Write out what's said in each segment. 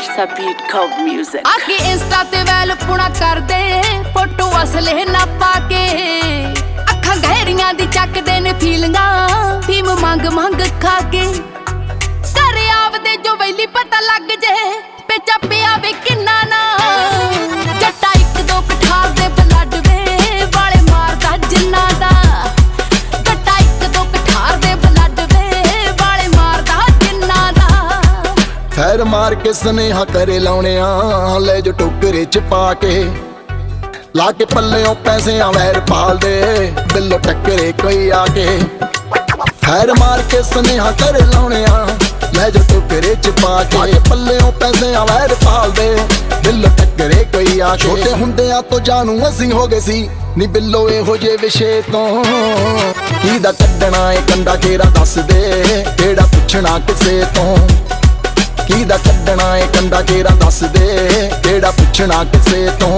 It's a beat called music. आगे insta ते वैल पुणा कर दे फोटो असले ना पाके अखां गहरियां दी चक दे ने फीलिंगां फीम मंग मंग खा के घरे आवदे जो वैली पता लग जे पेचा पिया वे किन्ना ना जट्टा एक दो कठार दे ब्लड वे वाले मारदा जिन्ना दा जट्टा एक दो कठार दे ब्लड वे वाले मारदा जिन्ना दा फैर मार के स्नेहा करे लाउने ले जो टोकरे च पा के ला के पल्लियों पैसे वैर पाल दे बिल्लो टक्करे कोई आके फैर मार के स्नेहा करे लाउने ले जो टोकरे च पा के पल्लियों पैसे वैर पाल दे बिल्लो टक्करे कोई आके छोटे हुंदियां तो जानू असीं हो गए सी नी बिल्लो एहो जे विषे तो कीदा कड्डना ए कंडा केरा दस दे केड़ा पुछना किसे तो कीदा कड्डना ए कंडा केरा दस दे केड़ा पुछना किसे तो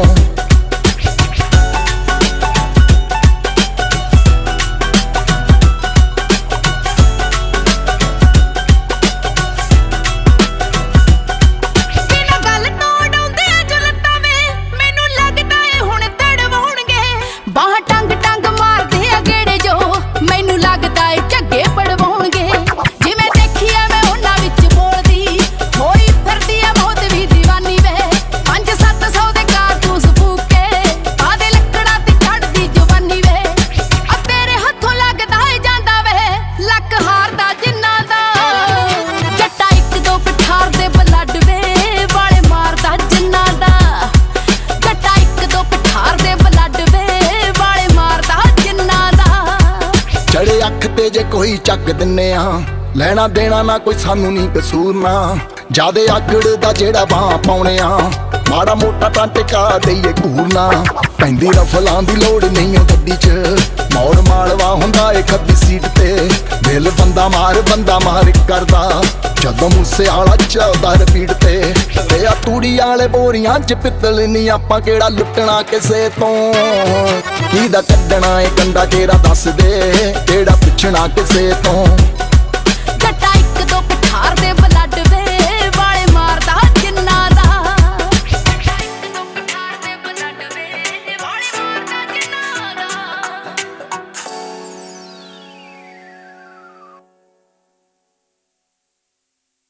बाह टंग टंग मारदे आ गेड़े जो मैनू लगदा ए झग्गे पड़वाउणगे जिवें देखिया मैं उन्हां विच बोलदी होई फिरदी आ बहुत भी दीवानी वे 5-700 दे कारतूस फूके आदे लकड़ा ते चढ़दी जवानी वे आ तेरे हत्थों लगदा ए जांदा वे लक हारदा जिन्ना दा जट्टा एक दो कठार दे ब्लड वे वाले मारदा जिन्ना दा जट्टा एक दो कठार दे ब्लड वे चढ़े अख ते जे कोई चक दिन्ने लेना देना ना कोई सानू नी कसूर ना जादे आगड़ दा जेड़ा बां पाउणे माड़ा मोटा तां टिका देईए घूरना पैंदी रफलां दी लोड़ नहीं ओ गड्डी च मौड़ मालवा हुंदा ए खब्बी सीट ते दिल बंदा मार करदा जदों मूसे आला चलदा रिपीट ते आ तूड़ी आले बोरियां च पित्तल नी आपां केड़ा लुटना किसे तो कीदा कड्डना ए कंडा केरा दस दे केड़ा पुछना किसे तो